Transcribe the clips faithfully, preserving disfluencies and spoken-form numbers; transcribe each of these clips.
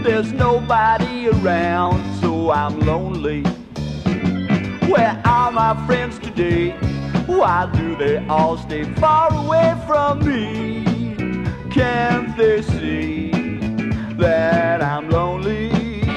There's nobody around, so I'm lonely. Where are my friends today? Why do they all stay far away from me? Can't they see that I'm lonely?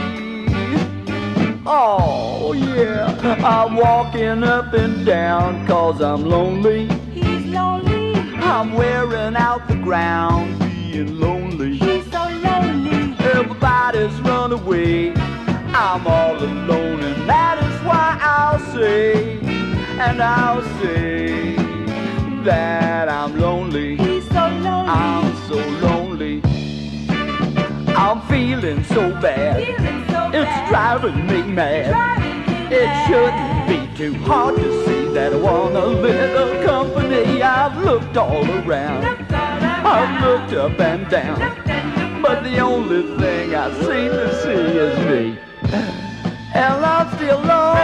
Oh yeah, I'm walking up and down 'cause I'm lonely. He's lonely. I'm wearing out the ground being lonely. He's so lonely. Everybody's run away. I'm all alone, and that is why I'll say, and I'll say that I'm lonely. He's so lonely. I'm so lonely. I'm feeling so bad. Feeling so It's bad. driving me mad. Driving me It mad. shouldn't be too hard to see that I want a little company. I've looked all around. Looked all I've around. looked up and down. Looked and looked. But the only thing I seem to see is me. And I'm still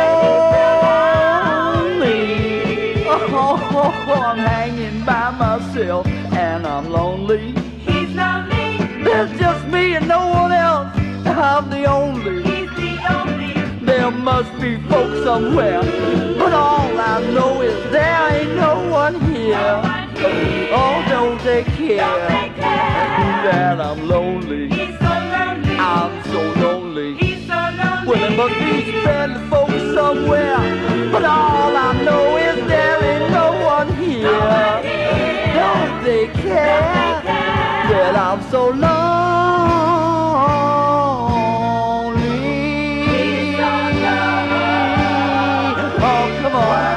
lonely. Oh, I'm hanging by myself and I'm lonely. He's lonely. There's just me and no one else. I'm the only. He's the only. There must be folks somewhere, but all I know is there ain't no one here. No one here. Oh, don't they care Don't they care? that I'm lonely? He's so lonely. I'm so lonely. He's so lonely. Well, there must be friendly folks somewhere, but all I know is there ain't no one here. No one here. Don't they care Don't they care? that I'm so lonely? He's so lonely. Oh, come on.